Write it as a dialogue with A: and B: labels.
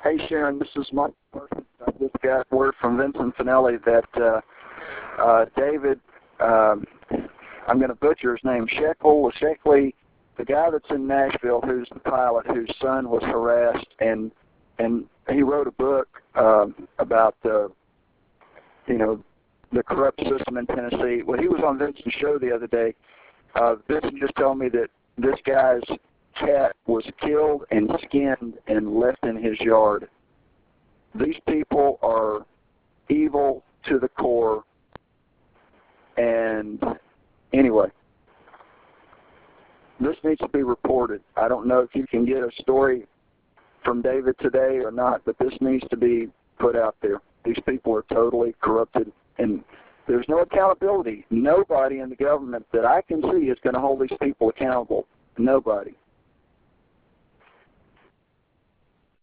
A: Hey, Sharon, this is Mike Parsons. I just got word from Vincent Finelli that David, I'm going to butcher his name, Sheckley, the guy that's in Nashville who's the pilot whose son was harassed, and he wrote a book about the corrupt system in Tennessee. Well, he was on Vincent's show the other day. Vincent just told me that this guy's cat was killed and skinned and left in his yard. These people are evil to the core. And anyway, this needs to be reported. I don't know if you can get a story from David today or not, but this needs to be put out there. These people are totally corrupted, and there's no accountability. Nobody in the government that I can see is going to hold these people accountable. Nobody.